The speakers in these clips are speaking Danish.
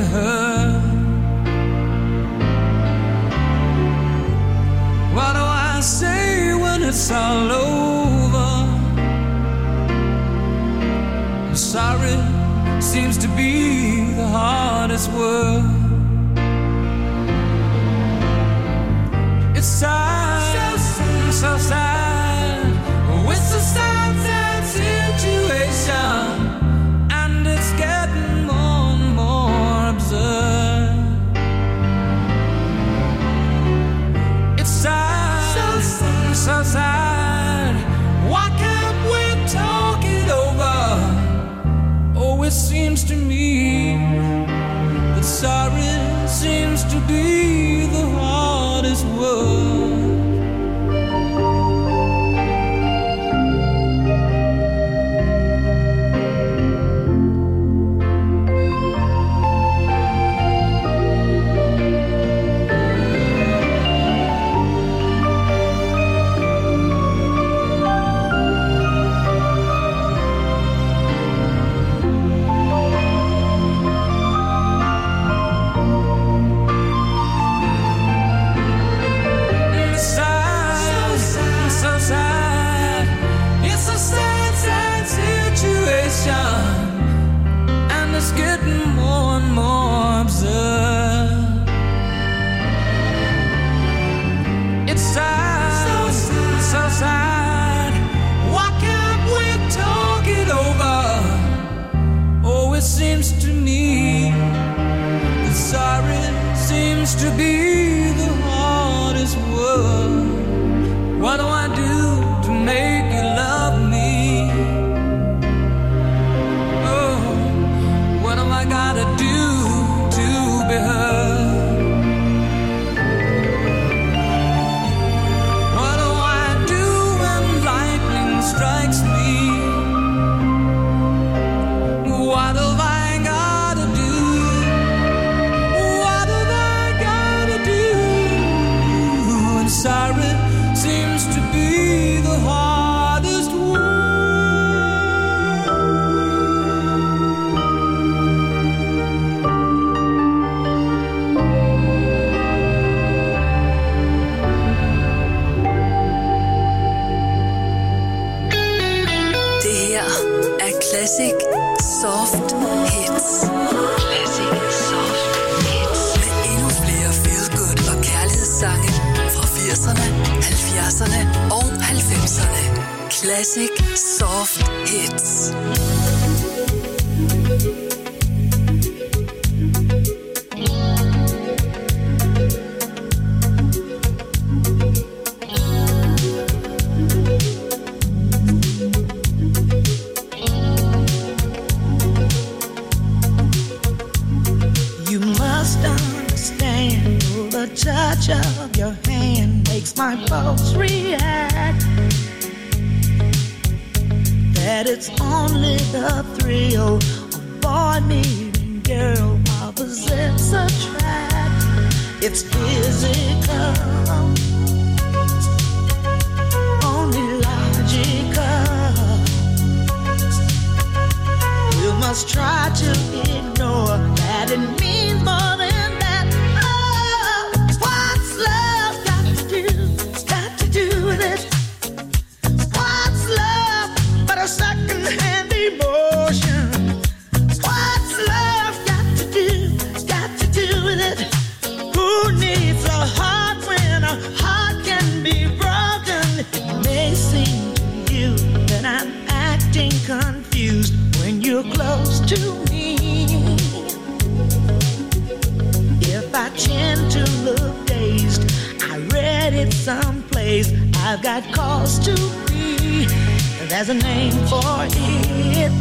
her. What do I say when it's all over? Sorry seems to be the hardest word. It's sad, so sad. It's a sad, sad situation, and it's getting more and more absurd. It's sad, so sad. Why can't we talk it over? Oh, it seems to me that sorry seems to be the hardest word. And it's getting more and more absurd. It's sad, so sad. Why can't we talk it over? Oh, it seems to me that sorry seems to be the hardest word. What do I do to make you love me? I gotta do to be heard? What do I do when lightning strikes me? What have I gotta do? What have I gotta do? And sorry seems to be the hardest word. Classic Soft Hits. Classic Soft Hits. Med endnu flere feel-good og kærlighedssange fra 80'erne, 70'erne og 90'erne. Classic Soft Hits. Touch of your hand makes my pulse react. That it's only the thrill of boy meeting girl opposites attract. It's physical, only logical. You must try to ignore that it means more than a second-hand emotion. What's love got to do with it? Who needs a heart when a heart can be broken? It may seem to you that I'm acting confused when you're close to me. If I tend to look dazed, I read it someplace. I've got cause to be. There's a name for it.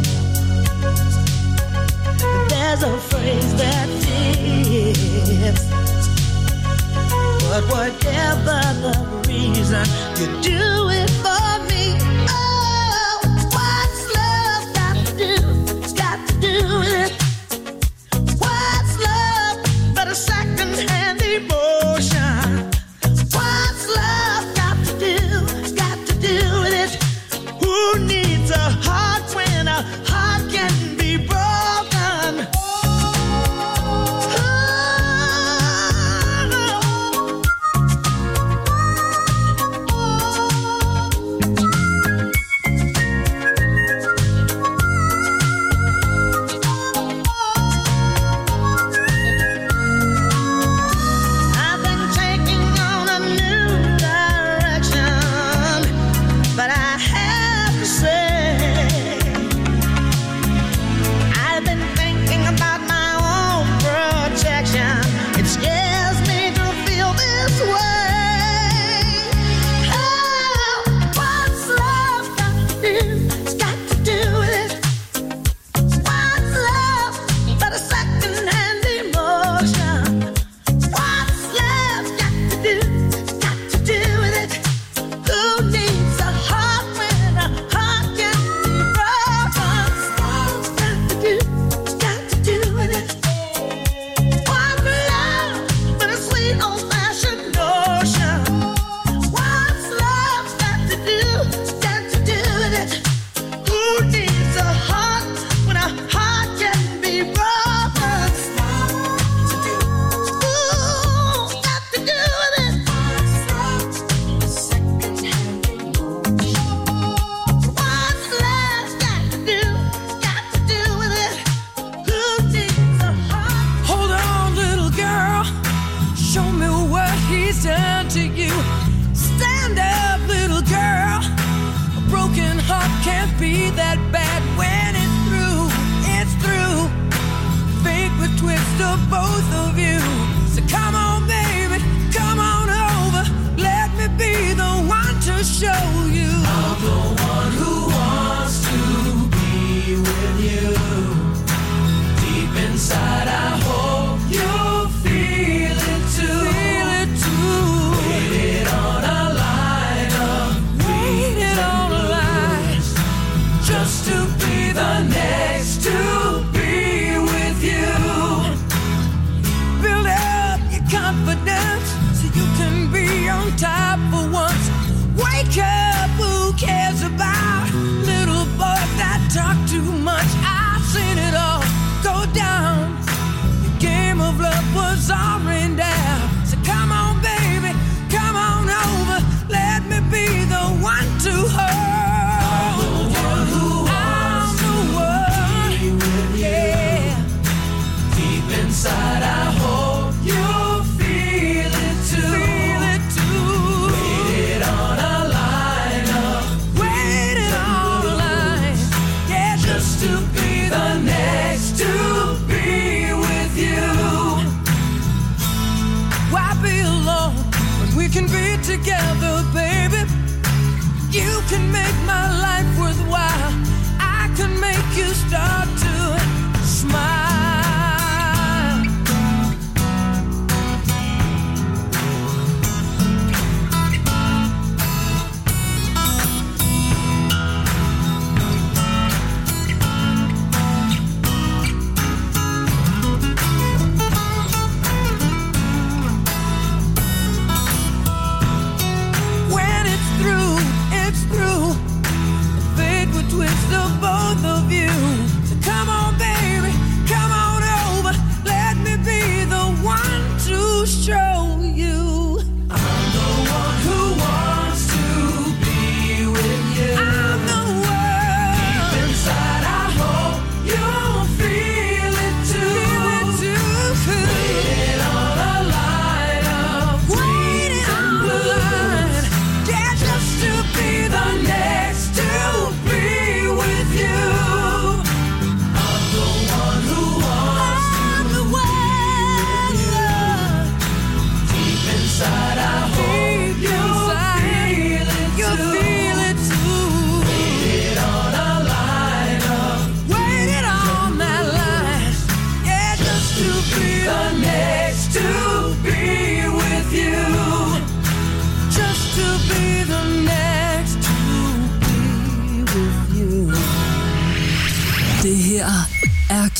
There's a phrase that fits. But whatever the reason, you do it for me. Oh, what's love got to do? It's got to do with it. What's love but a second-hand emotion? What's love got to do? It's got to do with it. Who needs a heart when a heart can be broken?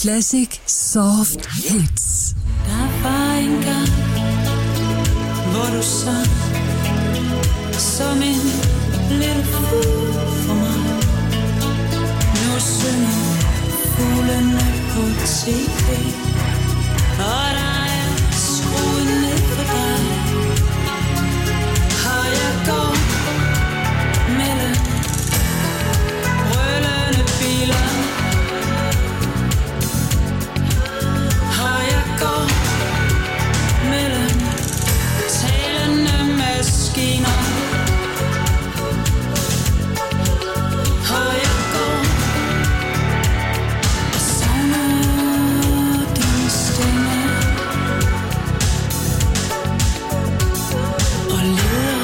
Classic Soft Hits. Der var en gang, hvor du sang som en lille fugl for mig. Nu synger fuglene på TV, og der er skruet ned for dig. Og jeg går mellem rullende biler, og jeg går mellem talende maskiner, og jeg går og savner din stemme, og leder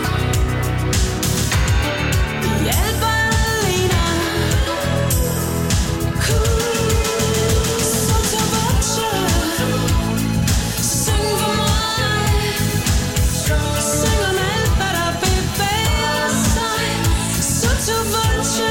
i alt ballerina. Sotto voce, syng for mig, syng om alt hvad der bevæger sig. Sotto voce,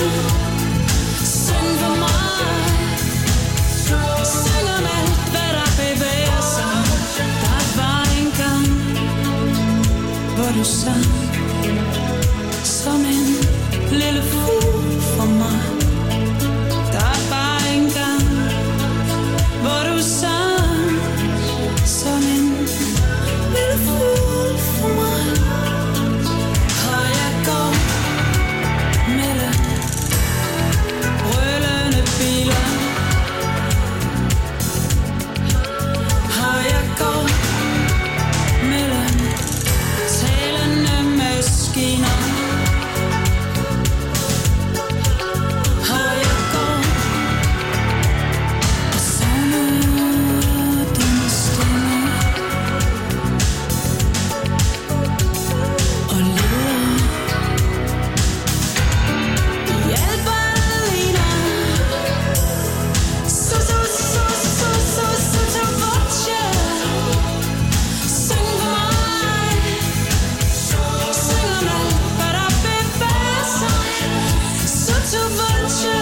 syng for mig, syng om alt hvad der bevæger sig. Der var en gang, hvor du sang som en lille fugl for mig. Der var en gang, hvor du sang som en lille fugl for mig. Og jeg går mellem rullende biler, og jeg går mellem talende maskiner, og jeg går og savner din stemme, og leder i alt ballerina. Sotto voce, syng for mig, syng om alt hvad der bevæger sig. Sotto voce,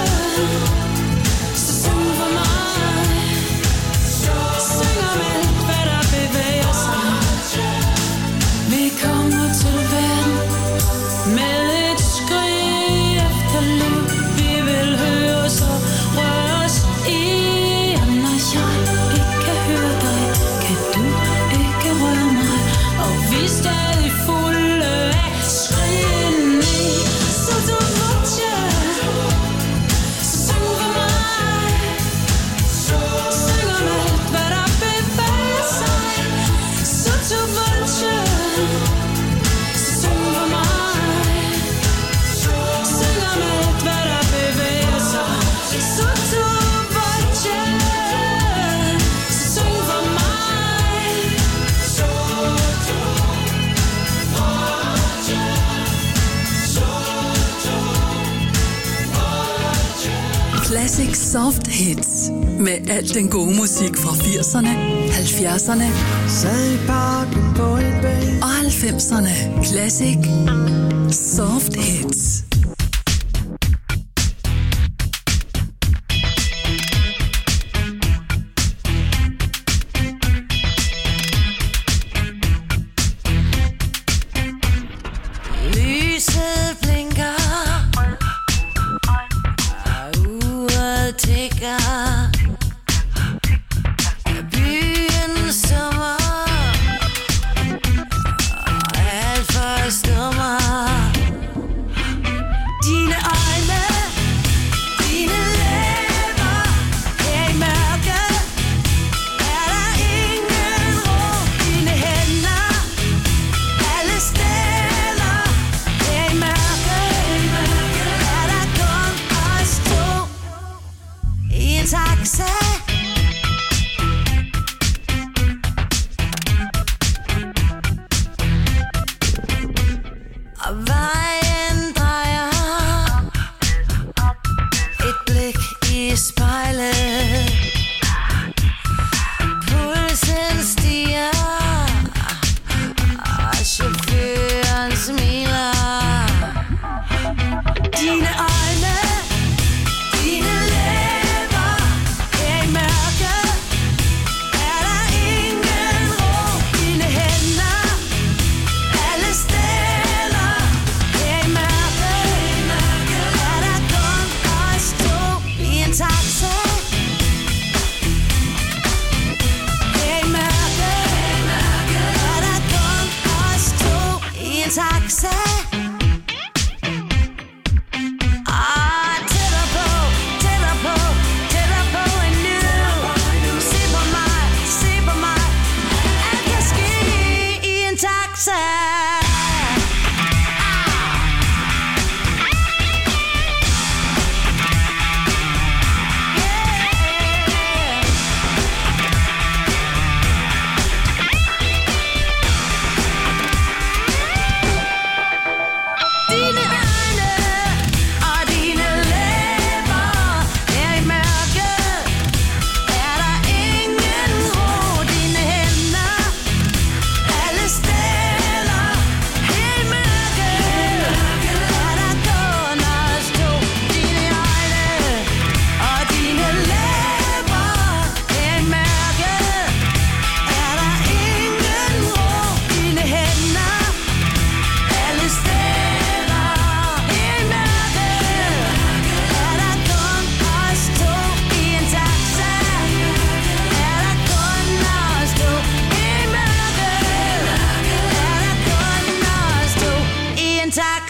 syng for mig, syng om alt hvad der bevæger sig. Vi kommer til verden med et skrig efter liv. Vi vil høre os og røre os i. Og når jeg ikke kan høre dig, kan du ikke røre mig. Og vi er stadig fulde af skrigen i. Sotto voce, syng for mig, syng om alt hvad der bevæger sig. Sotto voce, syng for mig, syng om alt hvad der bevæger sig. Sotto voce, syng for mig, Classic Soft Hits. Med al den gode musik fra 80'erne, 70'erne Sad i parken på en bænk. og 90'erne. Classic Soft Hits. lyset blinker, og uret tikker. Byen sommer, og alt forstummer.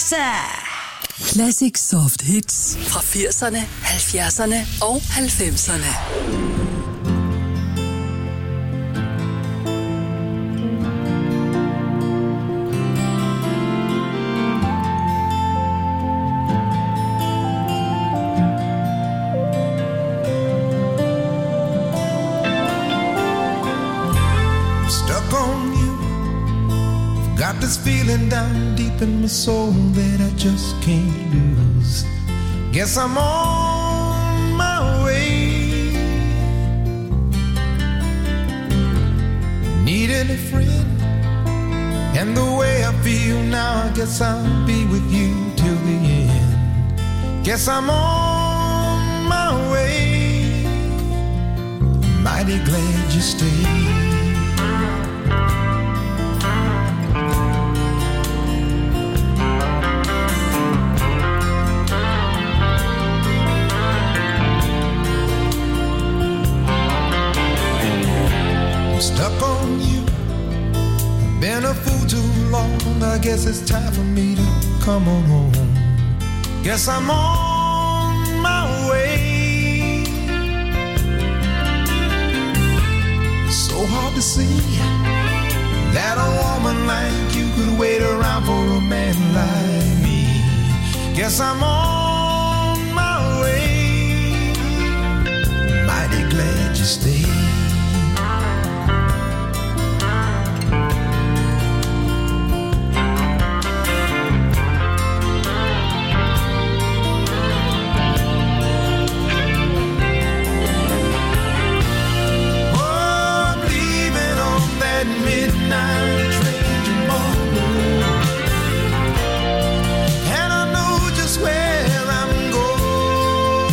Classic Soft Hits fra 80'erne, 70'erne og 90'erne. Got this feeling down deep in my soul that I just can't lose. Guess I'm on my way. Needing a friend, and the way I feel now, I guess I'll be with you till the end. Guess I'm on my way. Mighty glad you stayed. Stuck on you, I've been a fool too long. I guess it's time for me to come on home. Guess I'm on my way. So hard to see that a woman like you could wait around for a man like me. Guess I'm on my way. Mighty glad you stayed. Midnight train tomorrow, and I know just where I'm going.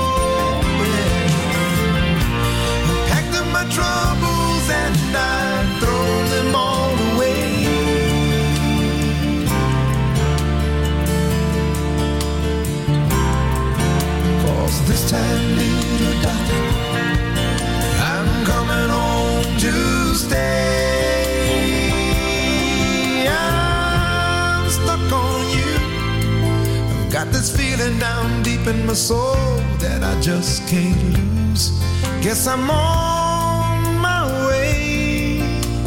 I packed up my troubles and I throw them all away. Cause this time, little darling, I'm coming home to stay. Got this feeling down deep in my soul that I just can't lose. Guess I'm on my way.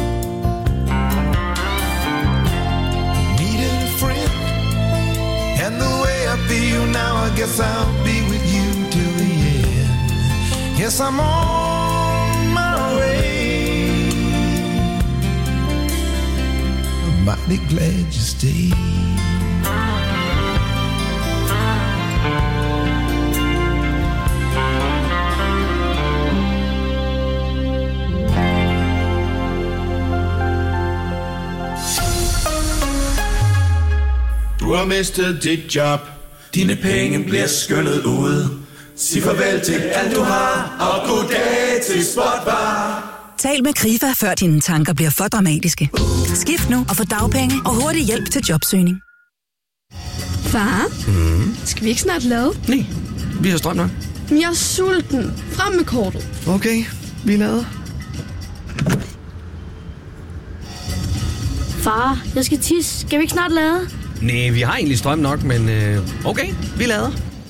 Needing a friend, and the way I feel now, I guess I'll be with you till the end. Guess I'm on my way. I'm mighty glad you stayed. Du har mistet dit job. Dine penge bliver skyllet ud. Sig farvel til alt du har, og goddag til Spotbar. Tal med Krifa, før dine tanker bliver for dramatiske. Skift nu og få dagpenge og hurtig hjælp til jobsøgning. Far, skal vi ikke snart lade? Nej, vi har strøm nok. Men jeg er sulten. Frem med kortet. Okay, vi lader. Far, jeg skal tisse. Skal vi ikke snart lade? Nej, vi har egentlig strøm nok, men okay, vi lader.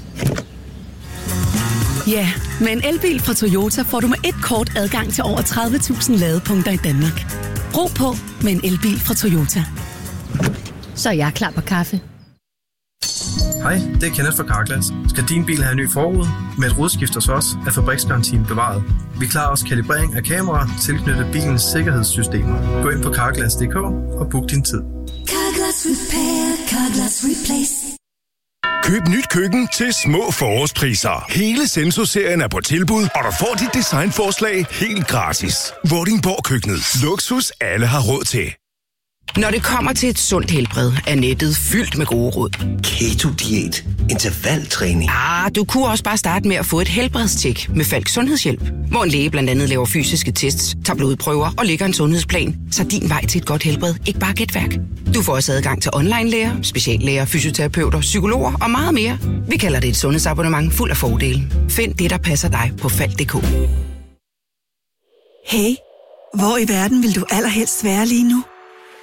Ja, med en elbil fra Toyota får du med et kort adgang til over 30.000 ladepunkter i Danmark. Brug på med en elbil fra Toyota. Så er jeg klar på kaffe. Hej, det er Kenneth fra Carglass. Skal din bil have en ny forrude? Med et rudeskift hos os er fabriksgarantien bevaret. Vi klarer også kalibrering af kameraer tilknyttet bilens sikkerhedssystemer. Gå ind på carglass.dk og book din tid. Carglass Repair, Carglass Replace. Køb nyt køkken til små forårspriser. Hele Senso-serien er på tilbud, og du får dit designforslag helt gratis. Vordingborg Køkkenet. Luksus alle har råd til. Når det kommer til et sundt helbred, er nettet fyldt med gode råd. Keto-diæt, intervaltræning. Du kunne også bare starte med at få et helbredstjek med Falk Sundhedshjælp, hvor en læge blandt andet laver fysiske tests, tager blodprøver og lægger en sundhedsplan, så din vej til et godt helbred ikke bare er gætværk. Du får også adgang til online-læger, speciallæger, fysioterapeuter, psykologer og meget mere. Vi kalder det et sundhedsabonnement fuld af fordele. Find det, der passer dig på Falk.dk. Hey, hvor i verden vil du allerhelst være lige nu?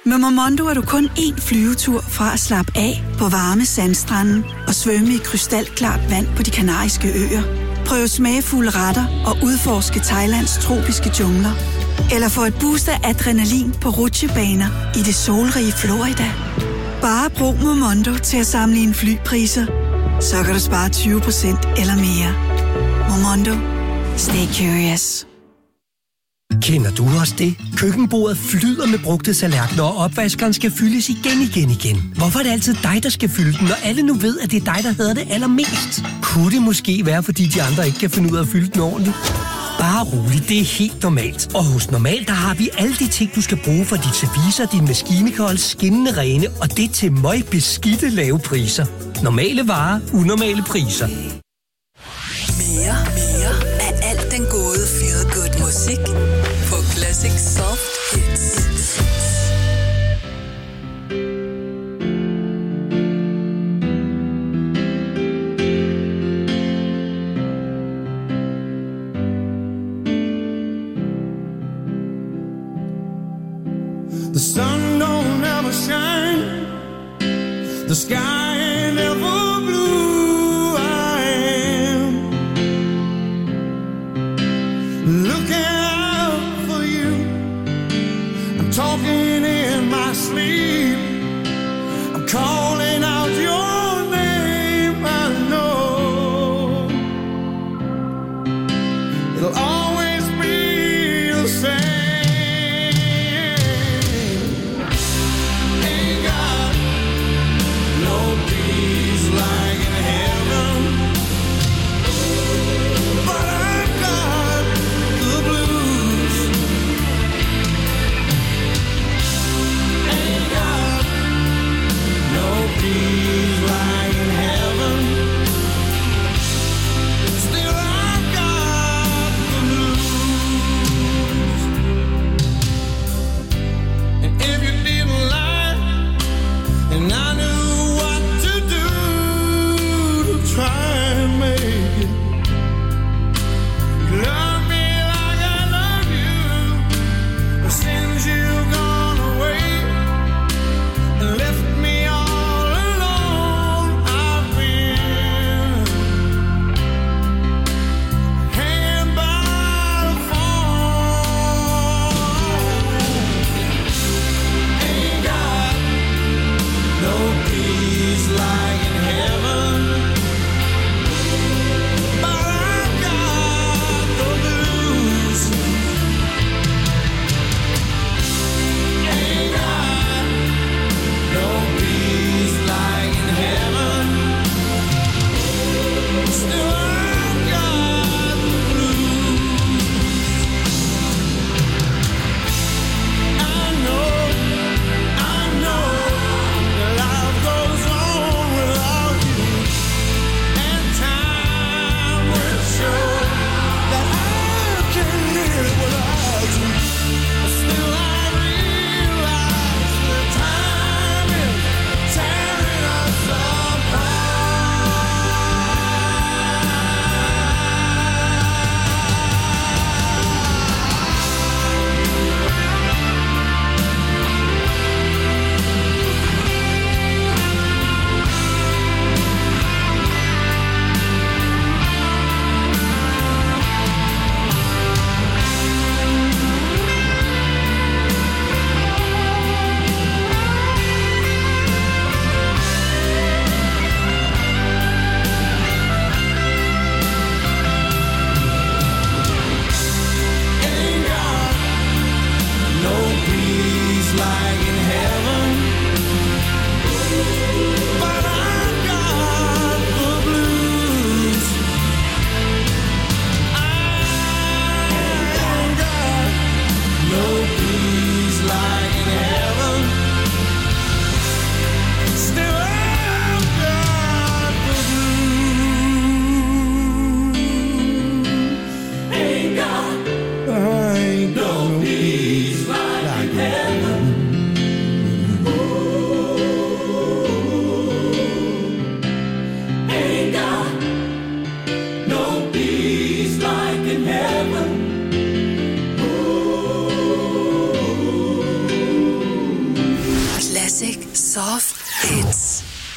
Med Momondo er du kun én flyvetur fra at slappe af på varme sandstrande og svømme i krystalklart vand på De Kanariske Øer. Prøv smagfulde retter og udforske Thailands tropiske jungler. Eller få et boost af adrenalin på rutsjebaner i det solrige Florida. Bare brug Momondo til at sammenligne flypriser. Så kan du spare 20% eller mere. Momondo. Stay curious. Kender du også det? Køkkenbordet flyder med brugte tallerkener, og opvaskeren skal fyldes igen. Hvorfor er det altid dig, der skal fylde den, når alle nu ved, at det er dig, der hedder det allermest? Kunne det måske være, fordi de andre ikke kan finde ud af at fylde den ordentligt? Bare roligt, det er helt normalt. Og hos Normal, der har vi alle de ting, du skal bruge for dit service og din maskinekold skinnende rene, og det til møgbeskidte lave priser. Normale varer, unormale priser. Mere af alt den gode feel good musik på Classic Soft Hits. The sun don't ever shine, the sky ain't ever blue. I am looking out for you. I'm talking in my sleep. I'm calling out your name. I know it'll always be the same. No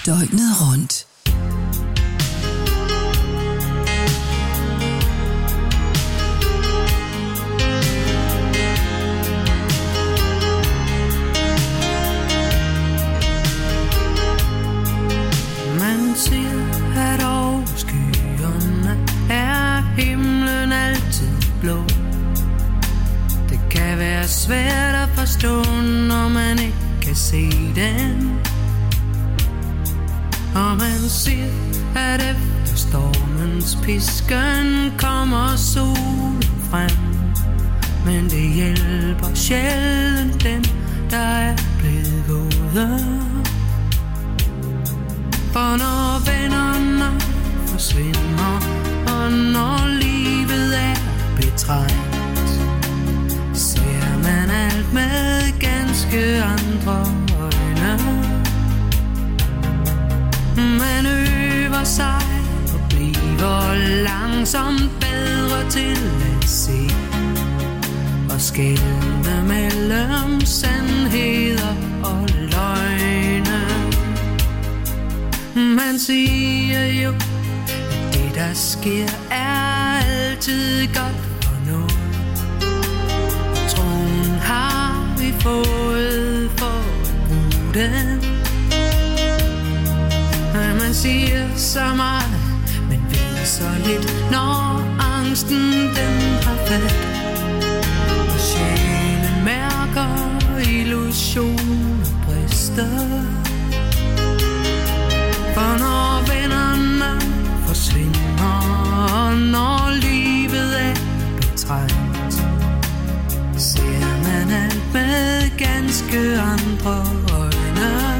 døgnet rundt. Man siger, at over skyerne er himlen altid blå. Det kan være svært at forstå, når man ikke kan se den. Og man siger, at efter stormens pisken kommer solen frem. Men det hjælper sjældent den, der er blevet våde. For når vennerne forsvinder, og når livet er betrængt, ser man alt med ganske andre øjne. Man øver sig og bliver langsomt bedre til at se og skelne mellem sandheder og løgne. Man siger jo, at det der sker er altid godt for noget. Troen har vi fået for at bruge den. Man siger så meget, men ved så lidt, når angsten den har fat. Og sjælen mærker illusioner brister. For når vennerne forsvinder, og når livet er betrængt, ser man alt med ganske andre øjne.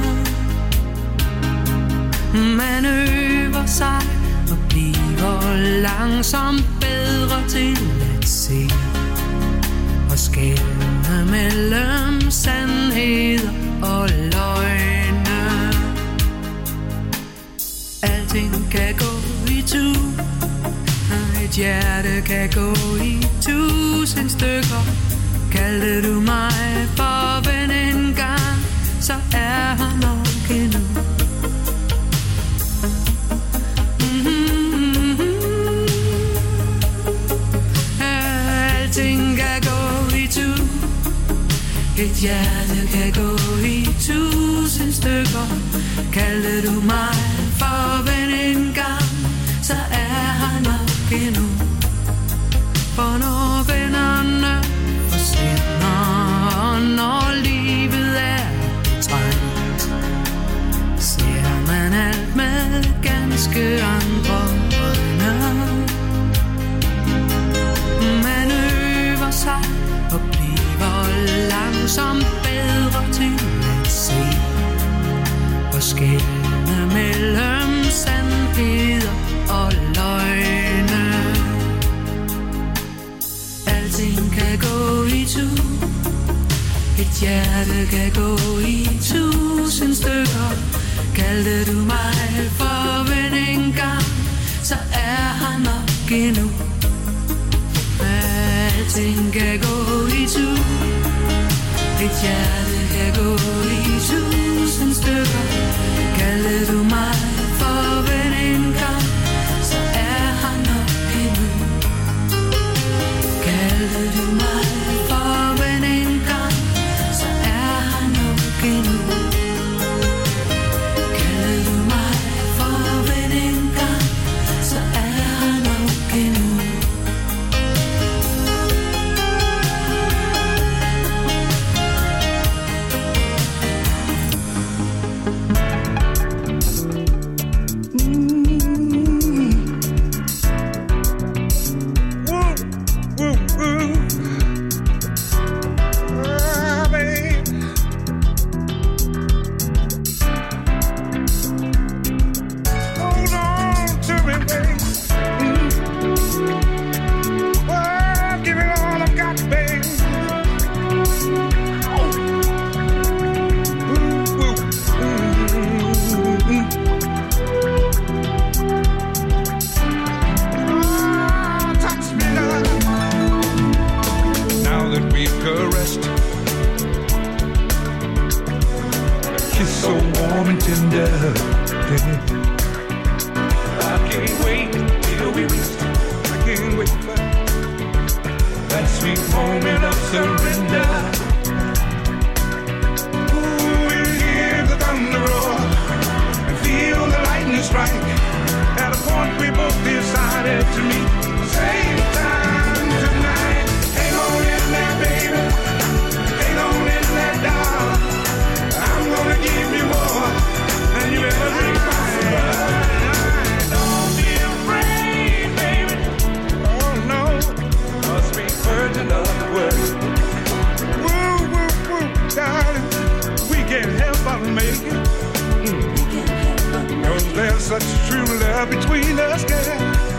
Man øver sig og bliver langsomt bedre til at se og skelne mellem sandheder og løgne. Alting kan gå i tu, og et hjerte kan gå i 1000 stykker. Kaldte du mig for ven engang, så er han nok endnu. Alting kan gå i tu, et hjerte kan gå i 1000 stykker. Kaldte du mig for ven engang, så er han nok endnu. For når vennerne forsvinder, og når livet er betrængt, ser man alt med ganske andre øjne. Man øver sig og bliver langsomt bedre til at se og skelne mellem sandheder og løgne. Alting kan gå i tu, et hjerte kan gå i 1000 stykker. Kaldte du mig for ven engang, så er han nok endnu. Alting kan gå i tu, et hjerte kan gå i 1000 stykker. Kaldte du mig for ven engang, så er han nok endnu. Kaldte du mig for ven engang, så er han nok endnu. Kaldte du mig for ven engang, så er han nok endnu. Kiss so warm and tender. day. I can't wait till we reach. I can't wait for that sweet moment of surrender. Ooh, we'll hear the thunder roar and feel the lightning strike. At a point we both decided to meet. Same time tonight. Hang on in there, baby. Hang on in there, darling. I'm gonna give you more than you ever dreamed possible. Don't be afraid, baby. Oh no, a sweet virgin of the world. Woo, woo, woo, darling. We can't help but make it. Cause there's such true love between us, girl.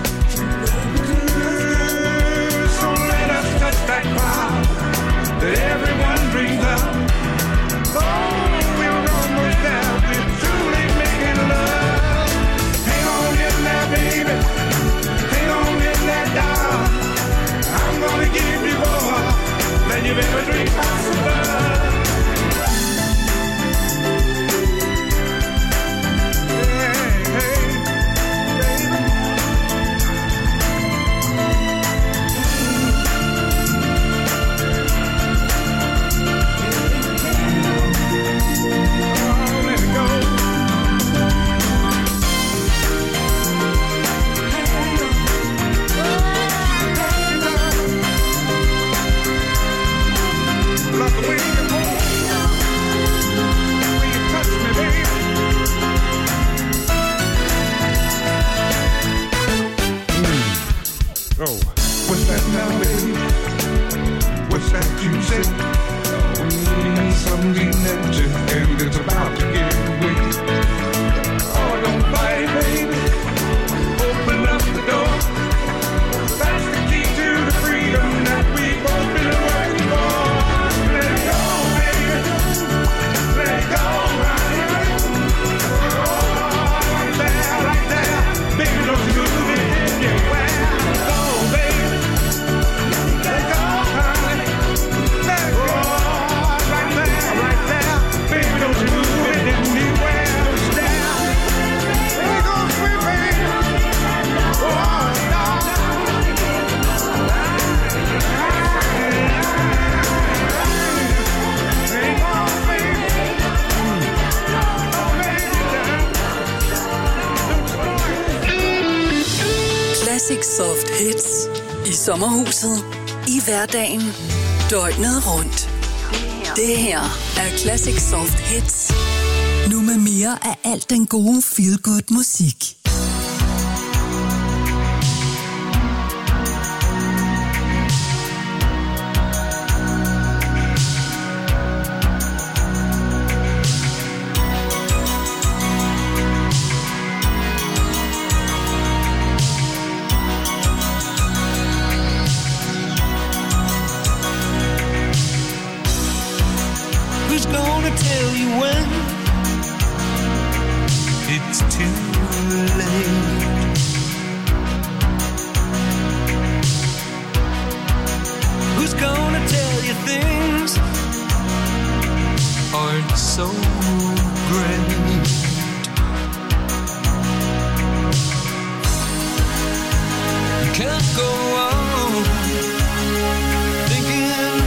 So let us touch that cloud that everyone dreams of. Oh, we're almost there. We're truly making love. Hang on in there, baby. Hang on in there, darling. I'm gonna give you more than you've ever dreamed possible. Oh, what's that now, baby? What's that you say? Something that you and it's about to give way. Oh, don't fight, baby. Open up the door. That's the key to the freedom that we've both been working for. Let it go, baby. Let it go, honey. Oh, right there, baby, don't you move it anywhere. Classic Soft Hits i sommerhuset, i hverdagen, døgnet rundt. Det her er Classic Soft Hits. Nu med mere af alt den gode feel-good musik. Tell you when it's too late. Who's gonna tell you things aren't so great? You can't go on thinking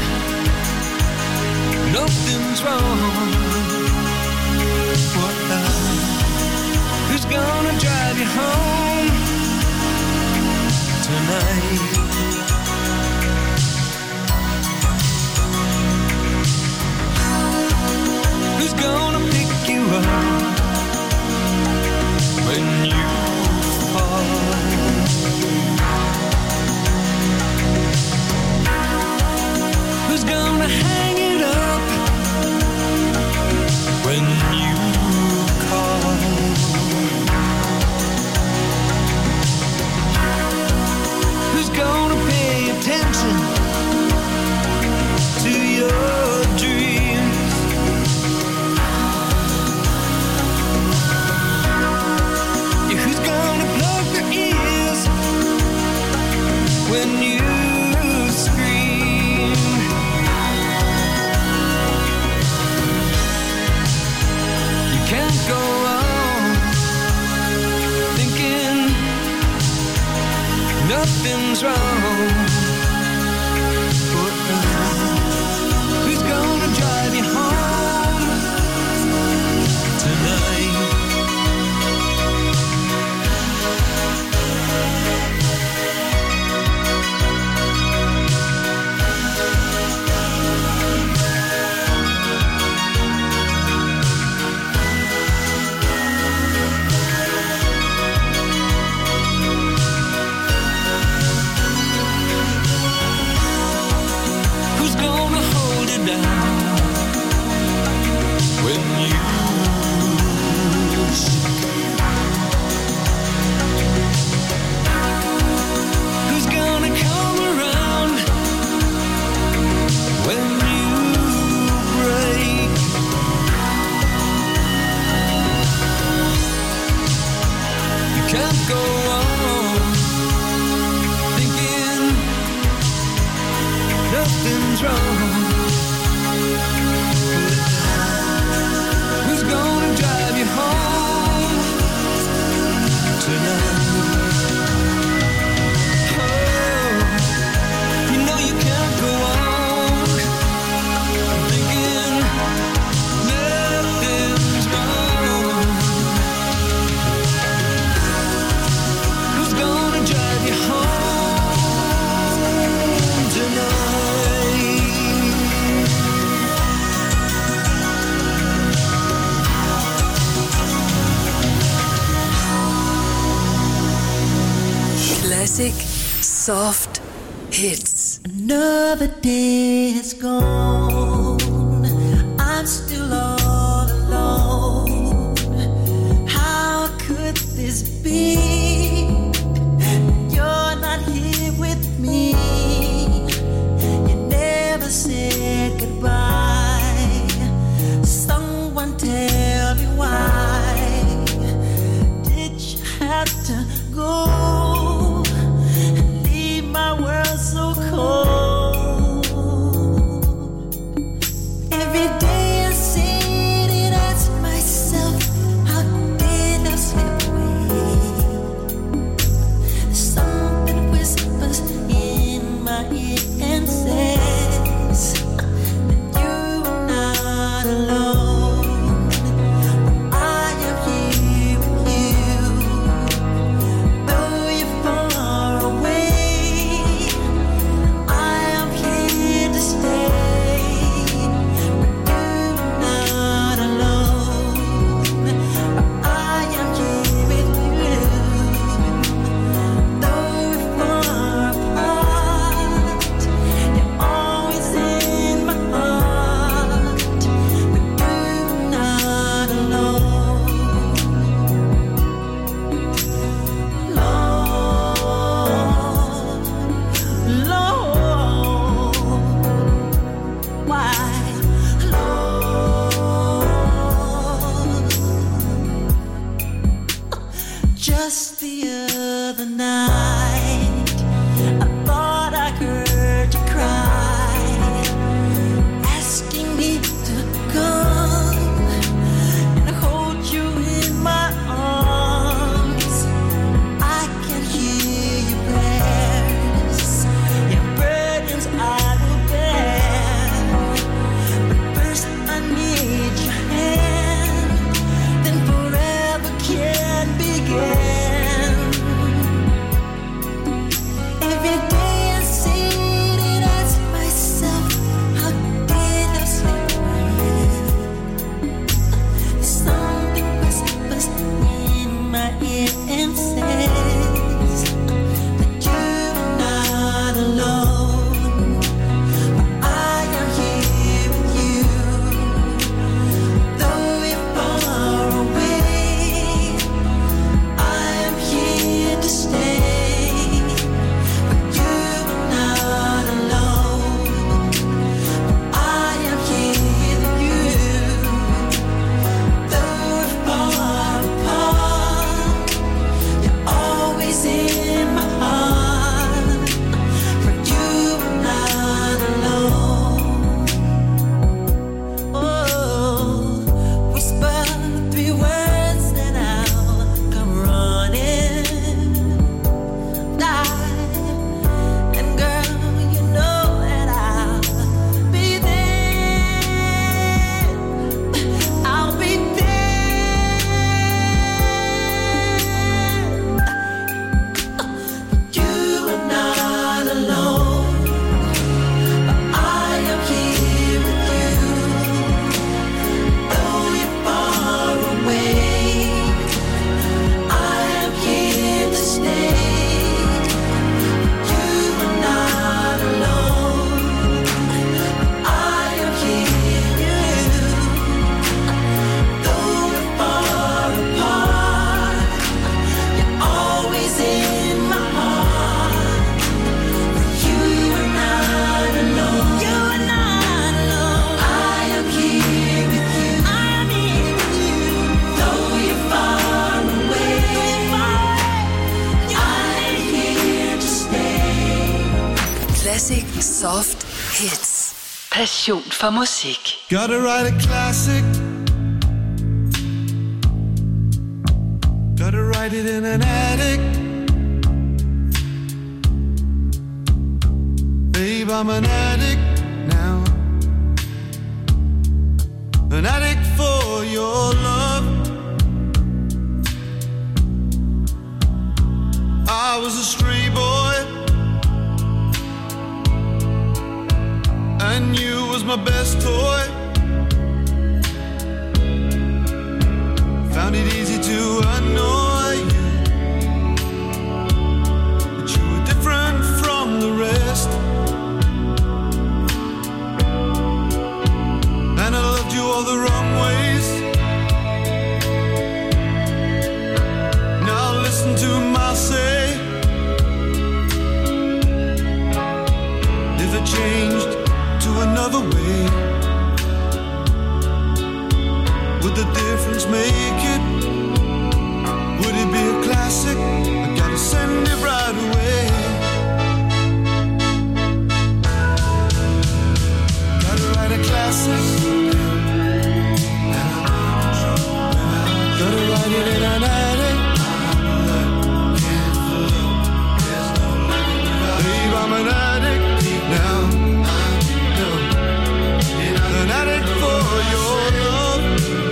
nothing's wrong. Who's gonna drive you home tonight? Who's gonna pick you up when you fall? Who's gonna hang it up when you call? Who's gonna pay attention to your dreams? Yeah, who's gonna plug their ears when you scream? nothing's wrong. Who's gonna drive you home tonight? Classic Soft Hits. Another day is gone. I'm still all alone. How could this be? You're not here with me. You never said goodbye. Someone tell me why did you have to go? My world so cold. Every day I see Hits. Passion for musik. Gotta write a classic. Gotta write it in an attic. Babe, I'm an addict now. An addict for your love. I was a stray boy, and you was my best toy. Found it easy to annoy you, but you were different from the rest. And I loved you all the wrong ways. Now listen to my say. If I changed to another way, would the difference make it? Would it be a classic? I gotta send it right away. Gotta write a classic. Gotta write it in an attic. Babe, I'm an addict now. An addict for your love.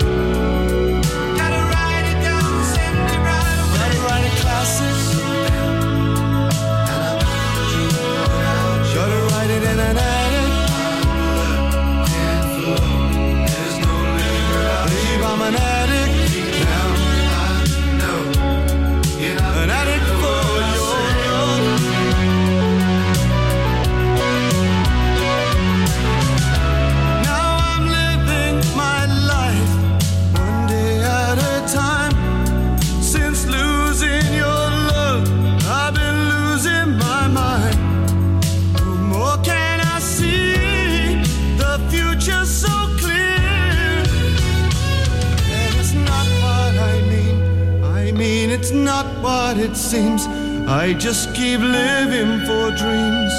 Gotta write it down, send it right away. Gotta write a classic. Gotta write it in an attic. Babe, I'm an addict now. An addict for your love. Now I'm living my life one day at a time. Since losing your love, I've been losing my mind. No more can I see the future so clear. And it's not what I mean. I mean, it's not what it seems. I just keep living for dreams.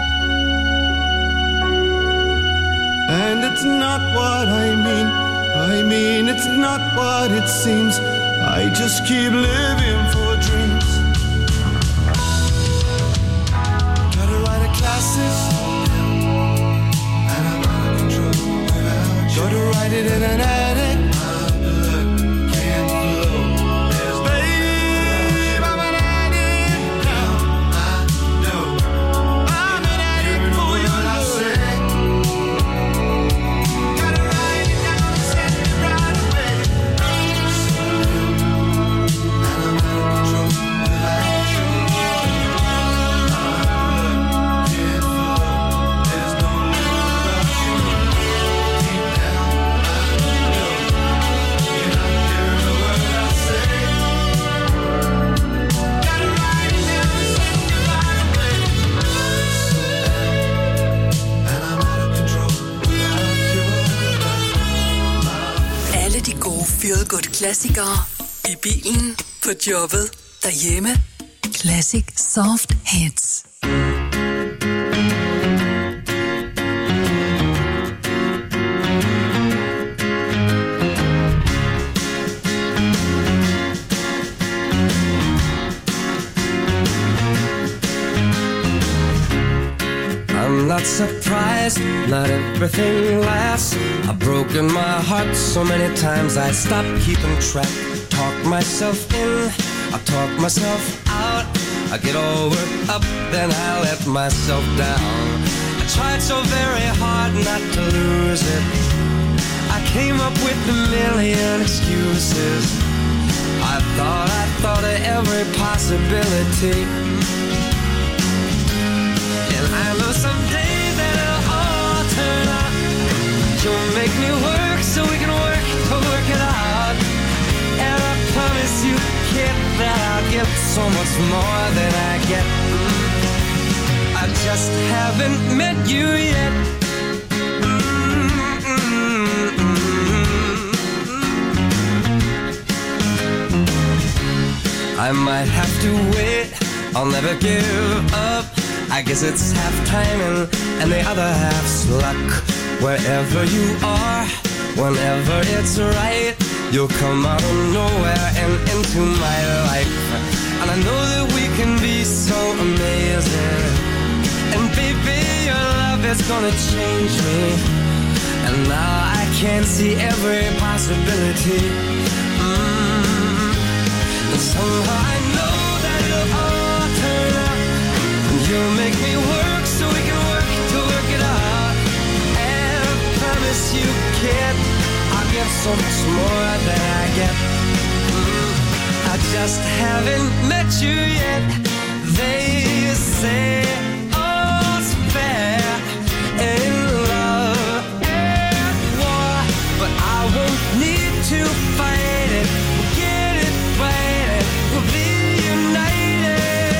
And it's not what I mean. I mean, it's not what it seems. I just keep living for dreams. Gotta write a classic. And I'm out of control without you. Gotta write it in an attic. Can't flow. Babe, I'm an addict now. I know. I'm an addict for your love. Gotta write it down, send it right away. And I'm out of control without you. Can't flow. There's no living without you. Deep down, I know. You're not hearing a word I say. Gotta write it down, send it right away. And I'm out of control without you. Alle de gode feel-good-klassikere i bilen, på jobbet, derhjemme. Classic Soft Hits. I'm not surprised, not everything lasts. I've broken my heart so many times I stopped keeping track. Talk myself in, I talk myself out. I get all worked up, then I let myself down. I tried so very hard not to lose it. I came up with a million excuses. I thought of every possibility. And I know someday that it'll all turn out. You'll make me work so we can work to work it out. And I promise you, kid, that I'll give so much more than I get. I just haven't met you yet. I might have to wait, I'll never give up. I guess it's half timing and the other half's luck. Wherever you are, whenever it's right, you'll come out of nowhere and into my life. And I know that we can be so amazing. And baby, your love is gonna change me. And now I can see every possibility. And somehow I know that it'll all turn out. And you'll make me work so we can work to work it out. And I promise you, kid, I'll give so much more than I get. I just haven't met you yet. They say all's fair in love and war, but I won't need to fight it. We'll get it right, we'll be united.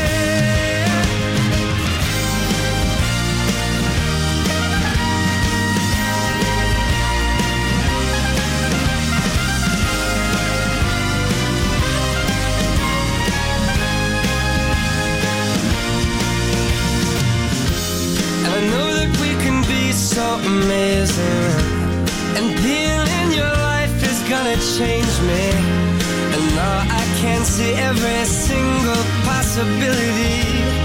I know that we can be so amazing. And being in your life is gonna change me. And now I can see every single possibility.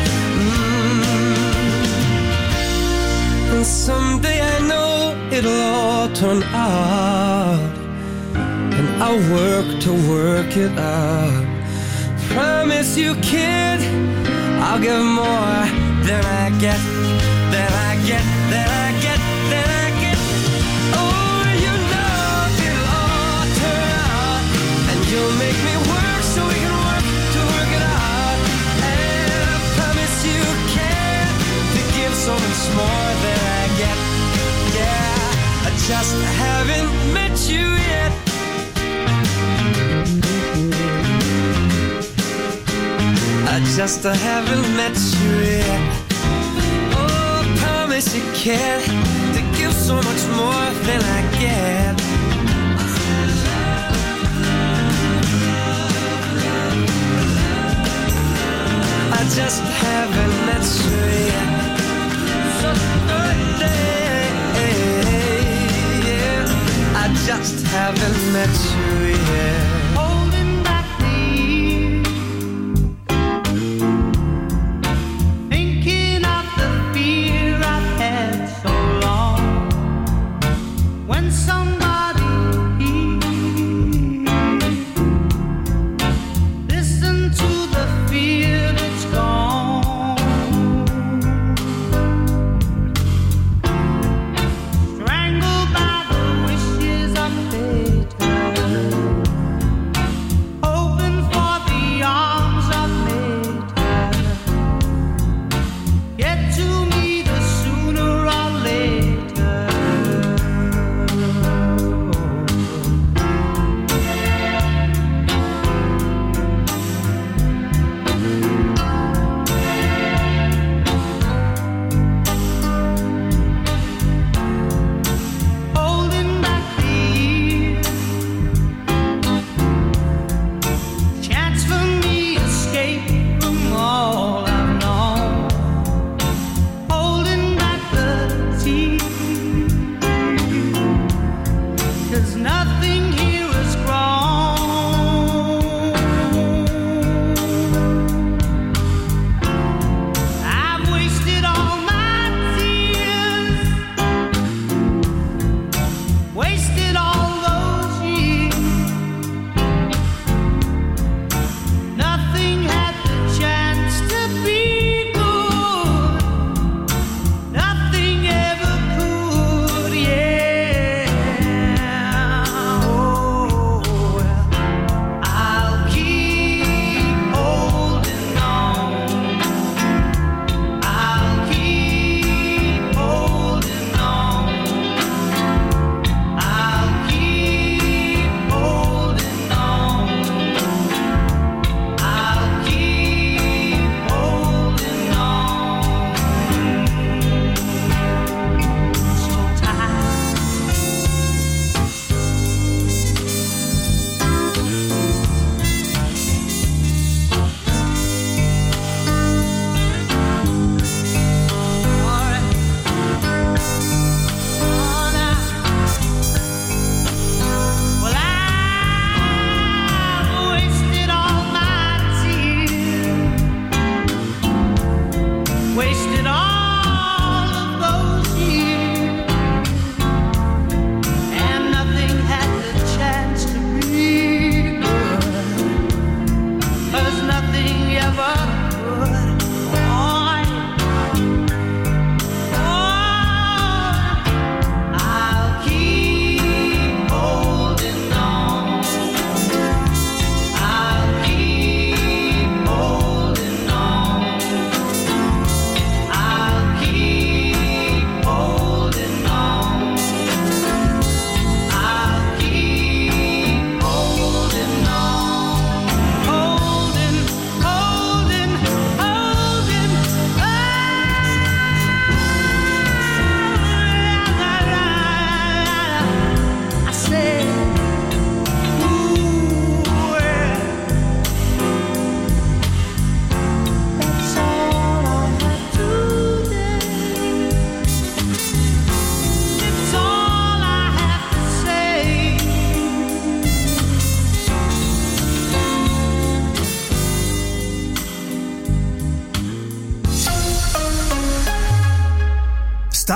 And someday I know it'll all turn out. And I'll work to work it out. Promise you, kid, I'll give more than I get. Then I get, then I get, then I get. Oh, you know it'll all turn out. And you'll make me work so we can work to work it out. And I promise you can to give so much more than I get. Yeah, I just haven't met you yet. I just haven't met you yet. You care to give so much more than I get. I just haven't met you yet. So I just haven't met you yet. Holding back the years, thinking of the fear I've had so long. When somebody hears, listen to the fear that's gone.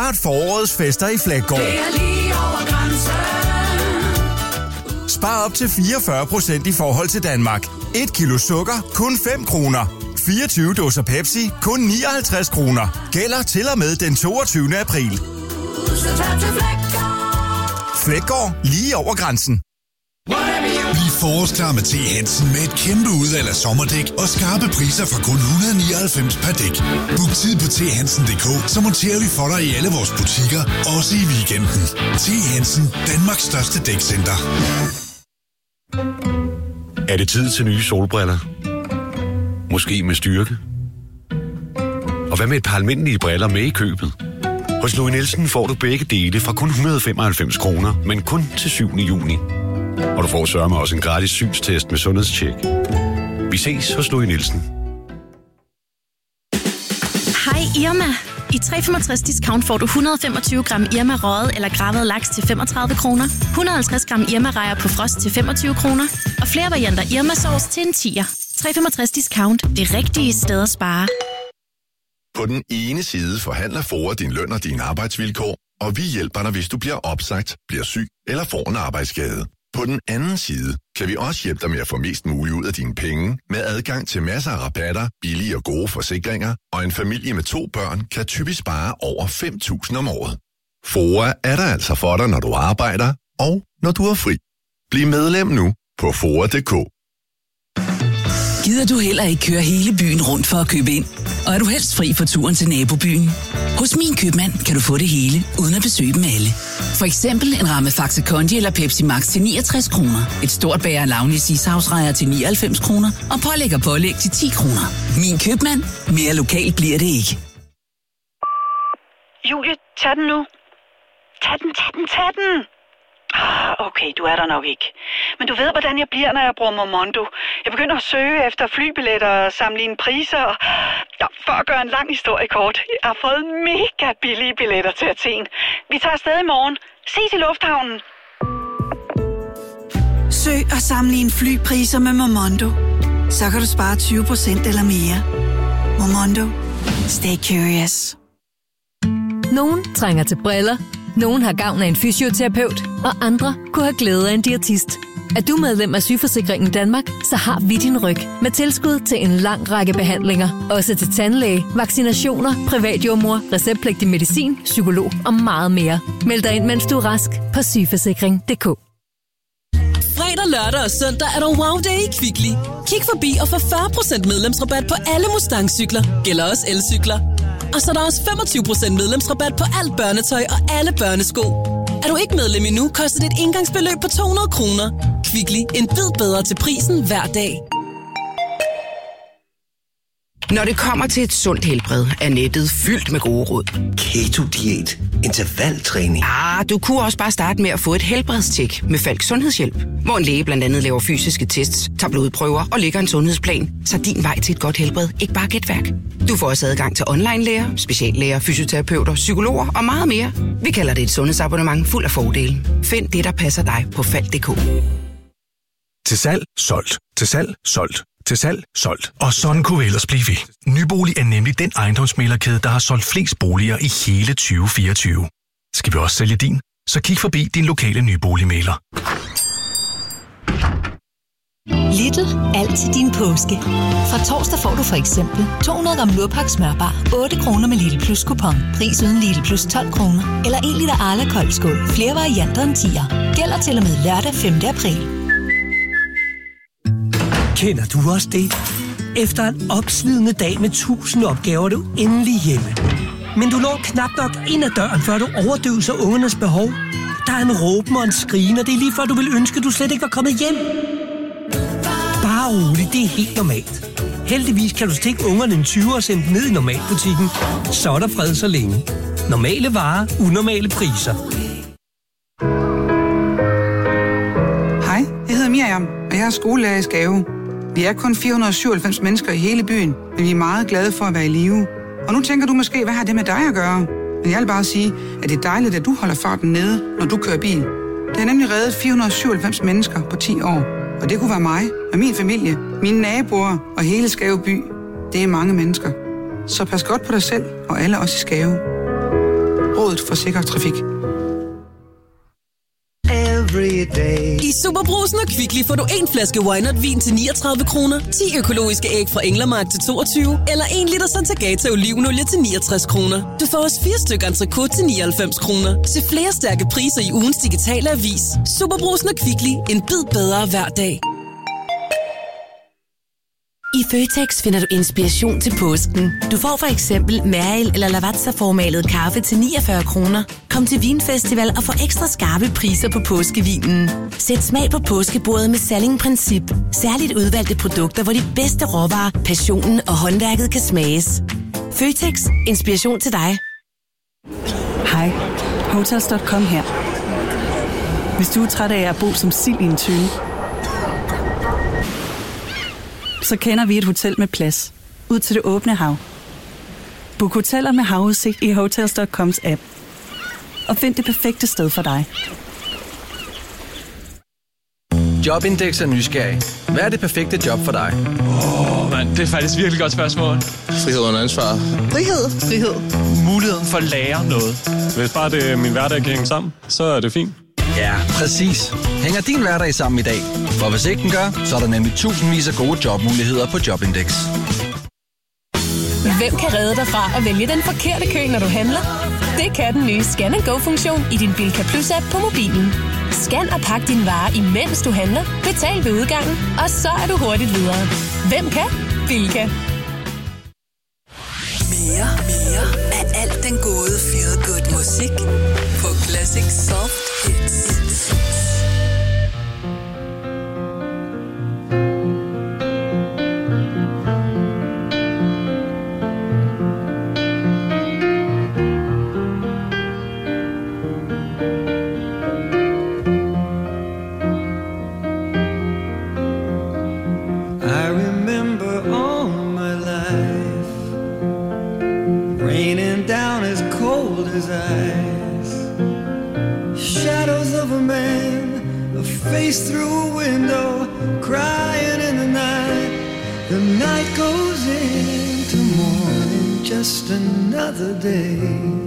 Start forårets fester i Fleggaard. Det er lige over grænsen. Spar op til 44% i forhold til Danmark. 1 kilo sukker, kun 5 kroner. 24 dåser Pepsi, kun 59 kroner. Gælder til og med den 22. april. Fleggaard, lige over grænsen. Bliv forårsklar med T. Hansen med et kæmpe udvalg af sommerdæk og skarpe priser fra kun 199 per dæk. Book tid på thansen.dk, så monterer vi for dig i alle vores butikker, også i weekenden. T. Hansen, Danmarks største dækcenter. Er det tid til nye solbriller? Måske med styrke? Og hvad med et par almindelige briller med i købet? Hos Louis Nielsen får du begge dele fra kun 195 kroner, men kun til 7. juni. Og du får sørme også en gratis synstest med sundhedstjek. Vi ses hos Louis Nielsen. Hej Irma. I 365 discount får du 125 gram Irma røget eller gravet laks til 35 kroner, 150 gram Irma rejer på frost til 25 kroner, og flere varianter Irma sauce til en 10'er. 365 discount. Det rigtige sted at spare. På den ene side forhandler FOA din løn og dine arbejdsvilkår, og vi hjælper dig, hvis du bliver opsagt, bliver syg eller får en arbejdsskade. På den anden side kan vi også hjælpe dig med at få mest muligt ud af dine penge, med adgang til masser af rabatter, billige og gode forsikringer, og en familie med 2 børn kan typisk spare over 5.000 om året. FOA er der altså for dig, når du arbejder, og når du er fri. Bliv medlem nu på FOA.dk. Gider du heller ikke køre hele byen rundt for at købe ind? Og er du helst fri for turen til nabobyen? Hos Min Købmand kan du få det hele, uden at besøge dem alle. For eksempel en ramme Faxe Kondi eller Pepsi Max til 69 kroner. Et stort bager af Lowndes ishavsrejer til 99 kroner. Og pålæg til 10 kroner. Min Købmand. Mere lokalt bliver det ikke. Julie, tag den nu. Tag den. Okay, du er der nok ikke. Men du ved, hvordan jeg bliver, når jeg bruger Momondo. Jeg begynder at søge efter flybilletter og sammenligne priser. Og ja, for at gøre en lang historie kort. Jeg har fået mega billige billetter til Athen. Vi tager afsted i morgen. Ses i lufthavnen. Søg og sammenligne flypriser med Momondo. Så kan du spare 20% eller mere. Momondo. Stay curious. Nogen trænger til briller. Nogen har gavn af en fysioterapeut, og andre kunne have glæde af en diætist. Er du medlem af Sygeforsikringen Danmark, så har vi din ryg med tilskud til en lang række behandlinger. Også til tandlæge, vaccinationer, privatjordmor, receptpligtig medicin, psykolog og meget mere. Meld dig ind, mens du er rask på sygeforsikring.dk. Fredag, lørdag og søndag er der Wow Day i Kvickly. Kig forbi og få 40% medlemsrabat på alle Mustang-cykler. Gælder også elcykler. Og så er der også 25% medlemsrabat på alt børnetøj og alle børnesko. Er du ikke medlem endnu, koster det et engangsbeløb på 200 kroner. Kvickly, en bid bedre til prisen hver dag. Når det kommer til et sundt helbred, er nettet fyldt med gode råd. Keto-diæt, intervaltræning. Du kunne også bare starte med at få et helbredstjek med Falks Sundhedshjælp, hvor en læge blandt andet laver fysiske tests, tager blodprøver og lægger en sundhedsplan, så din vej til et godt helbred ikke bare gætværk. Du får også adgang til online-læger, speciallæger, fysioterapeuter, psykologer og meget mere. Vi kalder det et sundhedsabonnement fuld af fordele. Find det, der passer dig på Falk.dk. Til salg, solgt. Til salg, solgt. Til salg, solgt. Og sådan kunne vi ellers blive ved. Nybolig er nemlig den ejendomsmæglerkæde, der har solgt flest boliger i hele 2024. Skal vi også sælge din? Så kig forbi din lokale nyboligmægler. Lidl. Alt til din påske. Fra torsdag får du for eksempel 200 gram Lurpak smørbar, 8 kroner med Lidl Plus kupon. Pris uden Lidl Plus 12 kroner. Eller 1 liter Arla koldskål. Flere varianter end 10'er. Gælder til og med lørdag 5. april. Kender du også det? Efter en opslidende dag med 1000 opgaver er du endelig hjemme. Men du når knap nok ind ad døren, før du overdøver ungernes behov. Der er en råben og en skrigen, og det er lige før du vil ønske, at du slet ikke var kommet hjem. Bare roligt, det er helt normalt. Heldigvis kan du stikke ungerne en 20 og sende dem ned i normalbutikken. Så er der fred så længe. Normale varer, unormale priser. Hej, jeg hedder Miriam, og jeg er skolelærer i Skave. Vi er kun 497 mennesker i hele byen, men vi er meget glade for at være i live. Og nu tænker du måske, hvad har det med dig at gøre? Men jeg vil bare sige, at det er dejligt, at du holder farten nede, når du kører bil. Det har nemlig reddet 497 mennesker på 10 år. Og det kunne være mig og min familie, mine naboer og hele Skave by. Det er mange mennesker. Så pas godt på dig selv og alle os i Skave. Rådet for Sikker Trafik. I Superbrugsen og Kvickly får du en flaske Wynot vin til 39 kroner, 10 økologiske æg fra Englermark til 22, eller 1 liter Santagata olivenolie til 69 kroner. Du får også 4 stykker entrecôte til 99 kroner. Se flere stærke priser i ugens digitale avis. Superbrugsen og Kvickly. En bid bedre hver dag. I Føtex finder du inspiration til påsken. Du får for eksempel Mariel eller Lavazza-formalet kaffe til 49 kroner. Kom til Vinfestival og få ekstra skarpe priser på påskevinen. Sæt smag på påskebordet med Salling Princip. Særligt udvalgte produkter, hvor de bedste råvarer, passionen og håndværket kan smages. Føtex. Inspiration til dig. Hej. Hotels.com her. Hvis du er træt af at bo som sild i en tønde, så kender vi et hotel med plads. Ud til det åbne hav. Book hoteller med havudsigt i Hotels.coms app. Og find det perfekte sted for dig. Jobindex er nysgerrig. Hvad er det perfekte job for dig? Mand, det er faktisk virkelig godt spørgsmål. Frihed under ansvar. Frihed. Muligheden for at lære noget. Hvis bare det er min hverdag kan hænge sammen, så er det fint. Ja, præcis. Hænger din hverdag sammen i dag? For hvis ikke den gør, så er der nemlig tusindvis af gode jobmuligheder på Jobindex. Hvem kan redde dig fra at vælge den forkerte kø, når du handler? Det kan den nye Scan & Go-funktion i din Bilka Plus-app på mobilen. Scan og pak dine varer, imens du handler. Betal ved udgangen, og så er du hurtigt videre. Hvem kan? Bilka. Mere af alt den gode feel good musik på Classic Soft Hits. I remember all my life raining down as cold as ice. Shadows of a man, a face through a window, crying in the night. The night goes into morning, just another day.